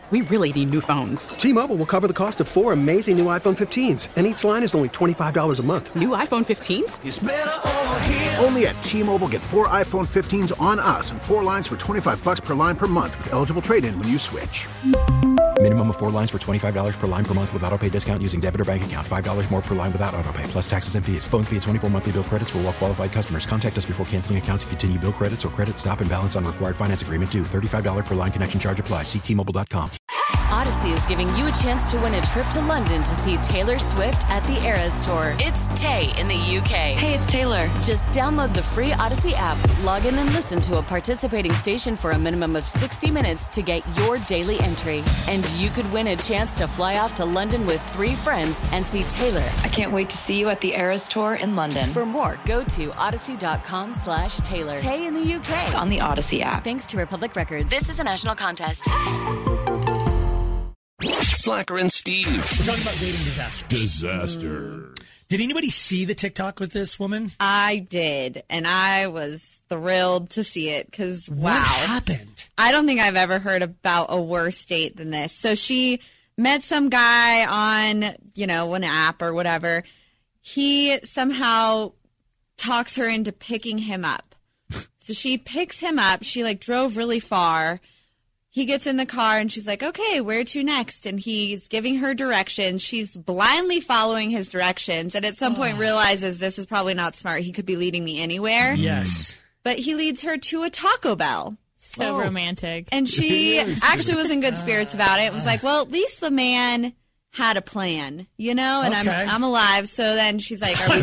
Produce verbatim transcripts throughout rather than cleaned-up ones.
We really need new phones. T-Mobile will cover the cost of four amazing new iPhone fifteens, and each line is only twenty-five dollars a month. New iPhone fifteens? It's better over here. Only at T-Mobile, get four iPhone fifteens on us and four lines for twenty-five dollars per line per month with eligible trade-in when you switch. Minimum of four lines for twenty-five dollars per line per month with autopay discount using debit or bank account. five dollars more per line without autopay, plus taxes and fees. Phone fee at twenty-four monthly bill credits for well-qualified customers. Contact us before canceling account to continue bill credits or credit stop and balance on required finance agreement due. thirty-five dollars per line connection charge applies. See T Mobile dot com. Odyssey is giving you a chance to win a trip to London to see Taylor Swift at the Eras Tour. It's Tay in the U K. Hey, it's Taylor. Just download the free Odyssey app, log in and listen to a participating station for a minimum of sixty minutes to get your daily entry. And you could win a chance to fly off to London with three friends and see Taylor. I can't wait to see you at the Eras Tour in London. For more, go to odyssey.com slash Taylor. Tay in the U K. It's on the Odyssey app. Thanks to Republic Records. This is a national contest. Slacker and Steve. We're talking about dating disasters. Disaster. Mm. Did anybody see the TikTok with this woman? I did, and I was thrilled to see it because, wow. What happened? I don't think I've ever heard about a worse date than this. So she met some guy on, you know, an app or whatever. He somehow talks her into picking him up. So she picks him up. She, like, drove really far. He gets in the car and she's like, okay, where to next? And he's giving her directions. She's blindly following his directions and at some point realizes this is probably not smart. He could be leading me anywhere. Yes. But he leads her to a Taco Bell. So oh. romantic. And she actually was in good spirits about it. It was like, well, at least the man had a plan, you know, and okay. I'm I'm alive. So then she's like, are we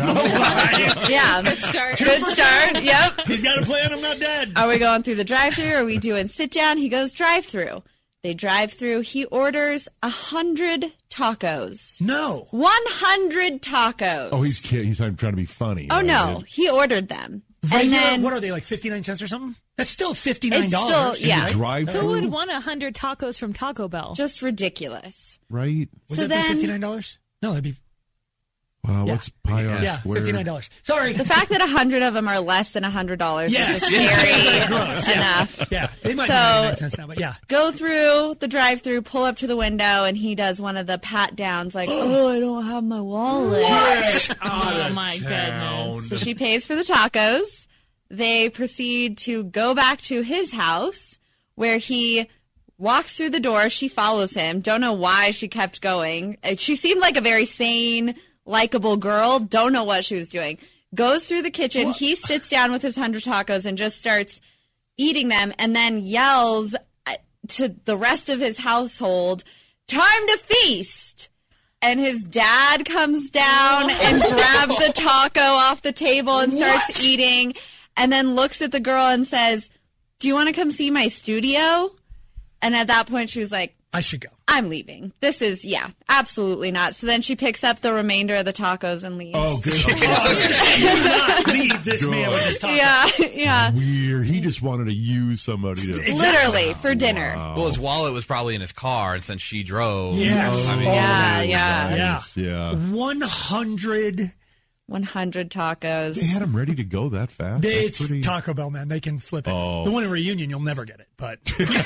yeah. Good start. Good start. Yep. He's got a plan. I'm not dead. Are we going through the drive-thru? Are we doing sit-down? He goes drive-through. They drive through. He orders a hundred tacos. No. One hundred tacos. Oh, he's he's trying to be funny. Oh, right? no. He ordered them. Regular, and then, what are they, like fifty-nine cents or something? That's still fifty-nine dollars. It's still, yeah. Drive Who would want a hundred tacos from Taco Bell? Just ridiculous. Right. Would so that then, be fifty-nine dollars? No, that'd be... Wow, yeah. what's pie on Yeah, square? fifty-nine dollars. Sorry. The fact that a hundred of them are less than a hundred dollars yes. is just scary gross. enough. Yeah. yeah, they might so, be ninety-nine cents now, but yeah. Go through the drive-thru, pull up to the window, and he does one of the pat-downs like, oh, I don't have my wallet. What? Oh, my goodness. So she pays for the tacos. They proceed to go back to his house where he walks through the door. She follows him. Don't know why she kept going. She seemed like a very sane, likable girl. Don't know what she was doing. Goes through the kitchen. What? He sits down with his hundred tacos and just starts eating them and then yells to the rest of his household, time to feast. And his dad comes down and grabs the taco off the table and starts what? eating. And then looks at the girl and says, do you want to come see my studio? And at that point, she was like, I should go. I'm leaving. This is, yeah, absolutely not. So then she picks up the remainder of the tacos and leaves. Oh, good. You do not leave this good. man with his tacos. Yeah, yeah. Weird. He just wanted to use somebody to... Exactly. Literally, for dinner. Wow. Well, his wallet was probably in his car, and since she drove... Yes. I mean, yeah, yeah. Nice. Yeah. one hundred... one hundred tacos. They had them ready to go that fast. They, it's pretty... Taco Bell, man. They can flip it. Oh. The one in Reunion, you'll never get it. But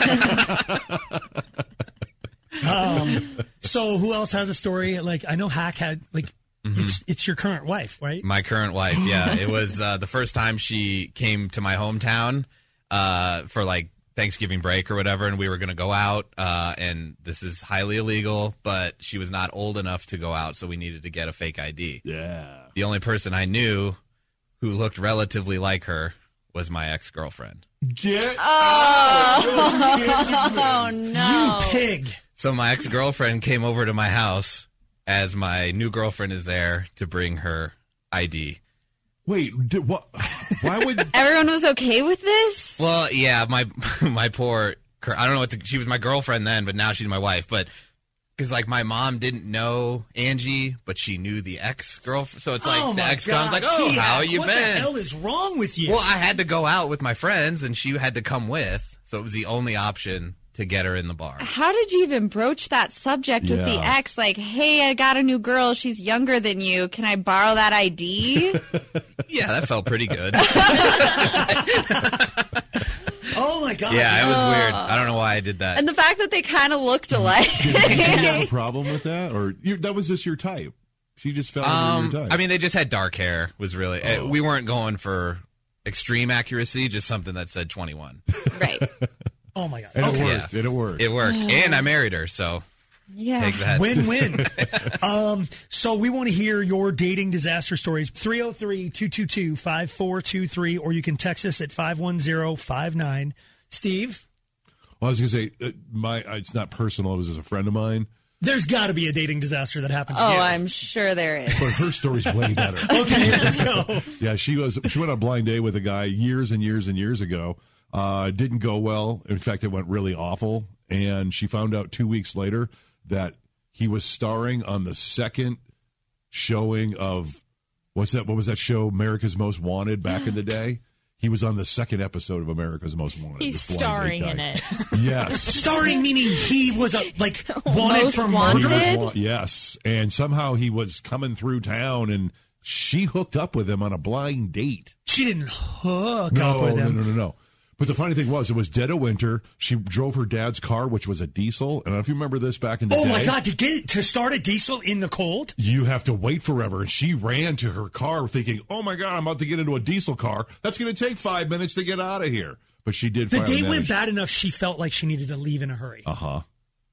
um, so who else has a story? Like I know Hack had like mm-hmm. it's it's your current wife, right? My current wife. Yeah, it was uh, the first time she came to my hometown uh, for like Thanksgiving break or whatever, and we were going to go out, uh, and this is highly illegal, but she was not old enough to go out, so we needed to get a fake I D. Yeah. The only person I knew who looked relatively like her was my ex-girlfriend. Get oh, oh no. You pig. So my ex-girlfriend came over to my house as my new girlfriend is there to bring her I D. Wait, did, what? Why would everyone was okay with this? Well, yeah, my my poor, I don't know what to, she was my girlfriend then, but now she's my wife. But because like my mom didn't know Angie, but she knew the ex girlfriend, so it's like oh the ex comes like, oh, Tia, how you what been? What the hell is wrong with you? Well, I had to go out with my friends, and she had to come with, so it was the only option to get her in the bar. How did you even broach that subject yeah. with the ex? Like, hey, I got a new girl. She's younger than you. Can I borrow that I D? Yeah, that felt pretty good. Oh, my God. Yeah, it was weird. I don't know why I did that. And the fact that they kind of looked alike. Did you have a problem with that, or you, that was just your type? She just fell into Um, your type. I mean, they just had dark hair. Was really Oh. uh, we weren't going for extreme accuracy, just something that said twenty-one. Right. Oh my God. and Okay. it worked. And it worked. It worked, and I married her, so Yeah. take that. Win-win. um, so we want to hear your dating disaster stories. three oh three, two two two, five four two three, or you can text us at five one zero five nine. Steve, Well, I was going to say, uh, my it's not personal. It was just a friend of mine. there's got to be a dating disaster that happened to Oh, you. I'm sure there is. But her story's way better. Okay, let's go. Yeah, she was. She went on a blind date with a guy years and years and years ago. Uh, didn't go well. In fact, it went really awful. And she found out two weeks later that he was starring on the second showing of what's that? What was that show? America's Most Wanted back in the day. He was on the second episode of America's Most Wanted. He's this blind date starring guy. in it. Yes. Starring meaning he was a, like wanted Most for wanted? murder. He was wa- yes, and somehow he was coming through town, and she hooked up with him on a blind date. She didn't hook No, up with no, him. no, no, no. But the funny thing was, it was dead of winter. She drove her dad's car, which was a diesel. And I don't know if you remember this back in the Oh day. my God! To get to start a diesel in the cold. You have to wait forever. And she ran to her car thinking, oh my God, I'm about to get into a diesel car. That's going to take five minutes to get out of here. But she did The finally date went manage. bad enough. She felt like she needed to leave in a hurry. Uh-huh.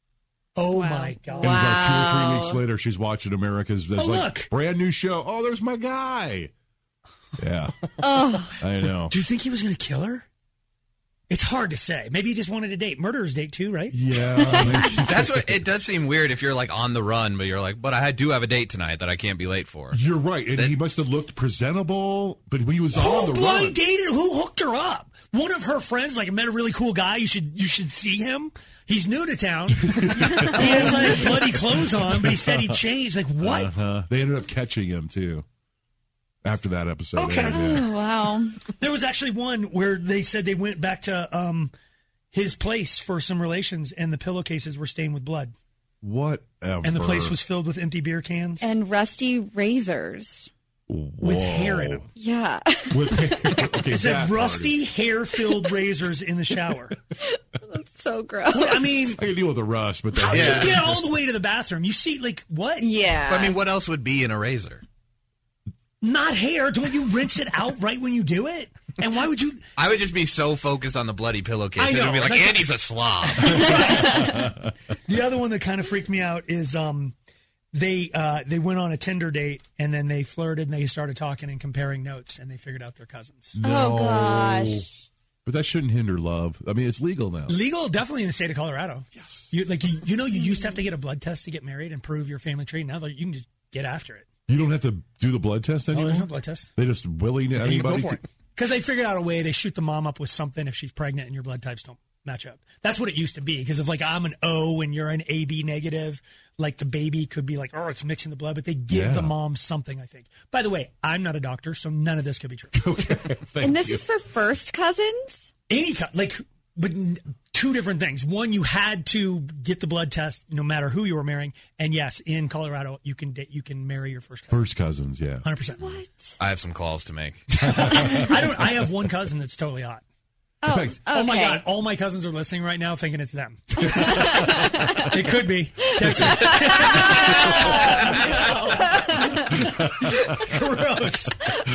Oh Wow. my God! And about two or three weeks later, she's watching America's there's Oh, like look. brand new show. Oh, there's my guy. Yeah. Oh, I know. Do you think he was going to kill her? It's hard to say. Maybe he just wanted a date. Murderer's date too, right? Yeah. That's what it does seem weird if you're like on the run, but you're like, but I do have a date tonight that I can't be late for. You're right. And he must have looked presentable, but he was on Who the blind run. dated? Who hooked her up? One of her friends, like, met a really cool guy. You should you should see him. He's new to town. He has like bloody clothes on, but he said he changed. Like what? Uh-huh. They ended up catching him too. After that episode. Okay. aired, yeah. oh, wow. There was actually one where they said they went back to um, his place for some relations, and the pillowcases were stained with blood, Whatever. and the place was filled with empty beer cans And rusty razors. with hair in them. Yeah. With hair. Okay, It said that rusty hair-filled razors in the shower. That's so gross. Well, I mean, part. I can deal with the rust, but the how did Yeah. you get all the way to the bathroom? You see, like, what? Yeah. But I mean, what else would be in a razor? Not hair. Don't you rinse it out right when you do it? And why would you? I would just be so focused on the bloody pillowcase. I It know, would be like, like- Andy's a slob. The other one that kind of freaked me out is um, they uh, they went on a Tinder date and then they flirted and they started talking and comparing notes and they figured out they're cousins. Oh, gosh. But that shouldn't hinder love. I mean, it's legal now. Legal, definitely in the state of Colorado. Yes. You like you, you know you used to have to get a blood test to get married and prove your family tree. Now that you can just get after it. You don't have to do the blood test Oh, anymore? there's no blood test. They just willing You anybody. go for it. Because they figured out a way. They shoot the mom up with something if she's pregnant and your blood types don't match up. That's what it used to be. Because if like I'm an O and you're an A B negative, like the baby could be like, oh, it's mixing the blood. But they give Yeah. the mom something, I think. By the way, I'm not a doctor, so none of this could be true. Okay. Thank And this you. is for first cousins? Any co- like, but n- two different things. One, you had to get the blood test no matter who you were marrying. And yes, in Colorado, you can da- you can marry your first cousin. First cousins, yeah. one hundred percent. What? I have some calls to make. I don't. I have one cousin that's totally hot. Oh, fact- Oh my okay. God! All my cousins are listening right now, thinking it's them. It could be. Text me. Gross.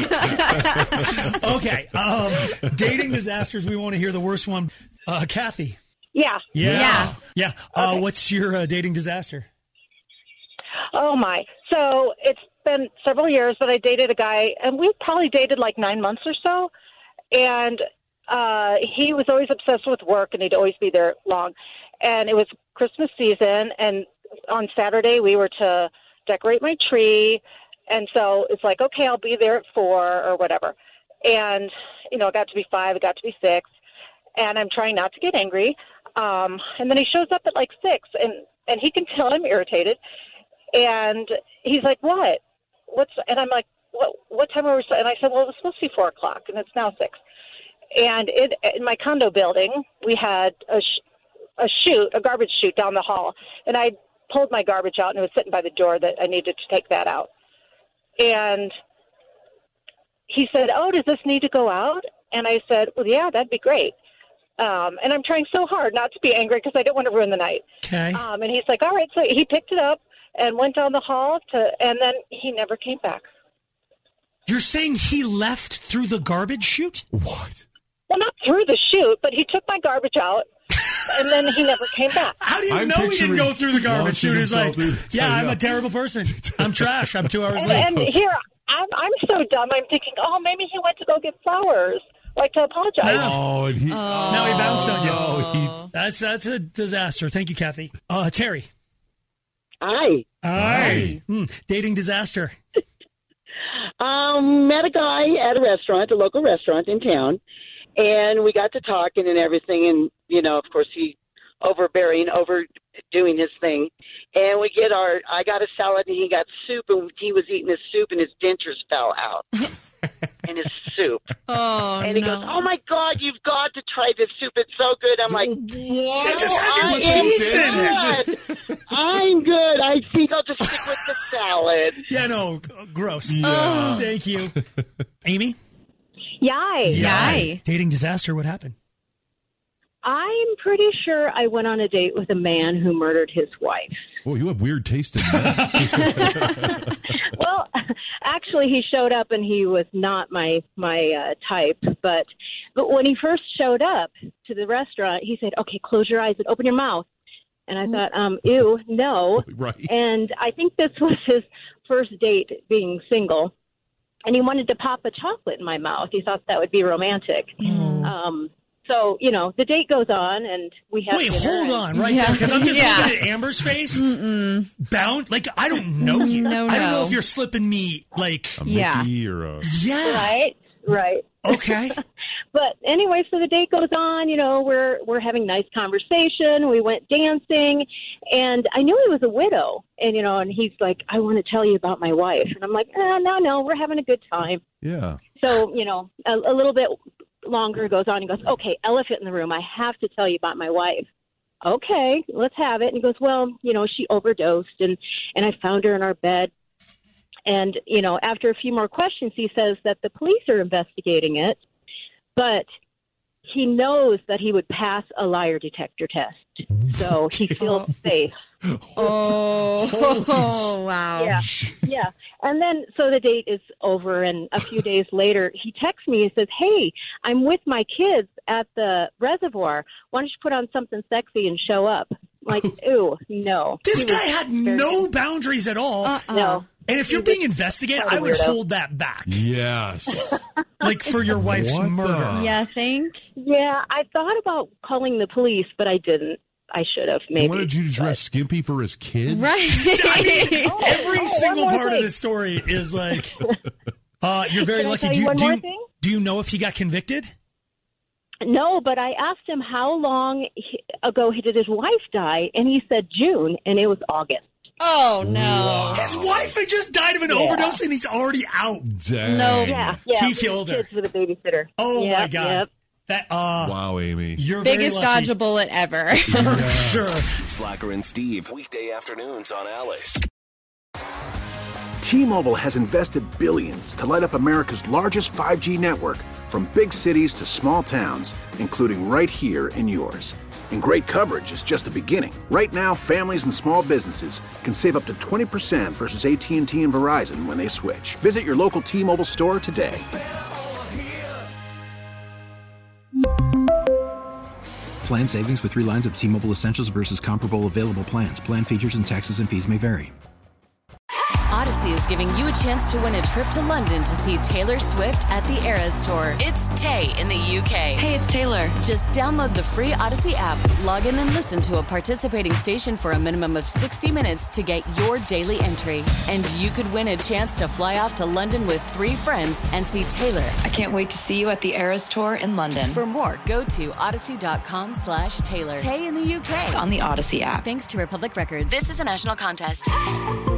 Okay. Um, dating disasters. We want to hear the worst one. Uh, Kathy. Yeah. Yeah. Yeah. Yeah. Uh, What's your uh, dating disaster? Oh my. So it's been several years, but I dated a guy, and we probably dated like nine months or so. And uh, he was always obsessed with work, and he'd always be there long. And it was Christmas season, and on Saturday we were to decorate my tree. And so it's like, okay, I'll be there at four or whatever. And, you know, it got to be five, it got to be six. And I'm trying not to get angry. Um, and then he shows up at like six, and, and he can tell I'm irritated. And he's like, what? What's, and I'm like, what, what time are we? And I said, well, it was supposed to be four o'clock, and it's now six. And it, in my condo building, we had a, sh- a chute, a garbage chute down the hall. And I pulled my garbage out, and it was sitting by the door that I needed to take that out. And he said, oh, does this need to go out? And I said, well, yeah, that'd be great. Um, and I'm trying so hard not to be angry because I don't want to ruin the night. Okay. Um, and he's like, all right. So he picked it up and went down the hall, to, and then he never came back. You're saying he left through the garbage chute? What? Well, not through the chute, but he took my garbage out, and then he never came back. How do you I'm know he didn't go through the garbage chute? He's like, yeah, I'm a terrible person. I'm trash. I'm two hours And, late. and here, I'm, I'm so dumb. I'm thinking, oh, maybe he went to go get flowers, like to apologize. Oh, and he, oh. Now he bounced on you. Oh, he, that's that's a disaster. Thank you, Kathy. Uh, Terry. Hi. Hi. Hmm, dating disaster. Um, met a guy at a restaurant, a local restaurant in town, and we got to talking and everything. And, you know, of course, he overbearing, overdoing his thing. And we get our, I got a salad and he got soup, and he was eating his soup and his dentures fell out in his soup. Oh, and he no. goes, oh, my God, you've got to try this soup. It's so good. I'm like, what? It just has your teeth in it. I'm good. I think I'll just stick with the salad. Yeah, no, g- gross. Yeah. Oh, thank you. Amy? Yay. Yay. Dating disaster, what happened? I'm pretty sure I went on a date with a man who murdered his wife. Oh, you have weird taste in that. Well, actually, he showed up and he was not my my uh, type. But but when he first showed up to the restaurant, he said, "Okay, close your eyes and open your mouth." And I thought, um, ew, no. Right. And I think this was his first date being single. And he wanted to pop a chocolate in my mouth. He thought that would be romantic. Mm. Um, so, you know, the date goes on and we have Wait, dinner hold and- on right Yeah. there, because I'm just Yeah. looking at Amber's face. Mm-mm. Bound, like, I don't know you. No, I don't know no. if you're slipping me, like, A Yeah. Mickey or a... yeah. Right, right. Okay. But anyway, so the date goes on, you know, we're we're having nice conversation. We went dancing, and I knew he was a widow. And, you know, and he's like, I want to tell you about my wife. And I'm like, eh, no, no, we're having a good time. Yeah. So, you know, a, a little bit longer goes on. He goes, okay, elephant in the room. I have to tell you about my wife. Okay, let's have it. And he goes, well, you know, she overdosed, and, and I found her in our bed. And, you know, after a few more questions, he says that the police are investigating it, but he knows that he would pass a liar detector test. So he feels safe. Oh, oh, wow. Yeah. Yeah. And then, so the date is over, and a few days later, he texts me and says, hey, I'm with my kids at the reservoir. Why don't you put on something sexy and show up? Like, ew, no. This He guy was had very- no boundaries at all. Uh-uh. No. And if you're He was being investigated, quite a I would weirdo. hold that back. Yes. Like for your wife's What the- murder. Yeah, think? Yeah, I thought about calling the police, but I didn't. I should have, maybe. He wanted you to dress skimpy for his kids? Right. I mean, Oh, every oh, single one more part of thing. this story is like, uh, you're very Can I lucky. tell Do you you, one do, more you, thing? do you know if he got convicted? No, but I asked him how long he, ago he did his wife die, and he said June, and it was August. Oh, no. His wife had just died of an overdose and he's already out. Dang. No. Yeah, yeah. He killed her. Kids with a babysitter. Oh, my Yep, God. Yep. That, uh, Wow, Amy. you're Biggest very lucky. dodge a bullet ever. Sure. Slacker and Steve, weekday afternoons on Alice. T-Mobile has invested billions to light up America's largest five G network, from big cities to small towns, including right here in yours. And great coverage is just the beginning. Right now, families and small businesses can save up to twenty percent versus A T and T and Verizon when they switch. Visit your local T-Mobile store today. Plan savings with three lines of T-Mobile Essentials versus comparable available plans. Plan features and taxes and fees may vary. Odyssey is giving you a chance to win a trip to London to see Taylor Swift at the Eras Tour. It's Tay in the U K. Hey, it's Taylor. Just download the free Odyssey app, log in and listen to a participating station for a minimum of sixty minutes to get your daily entry. And you could win a chance to fly off to London with three friends and see Taylor. I can't wait to see you at the Eras Tour in London. For more, go to odyssey.com slash Taylor. Tay in the U K. on the Odyssey app. Thanks to Republic Records. This is a national contest.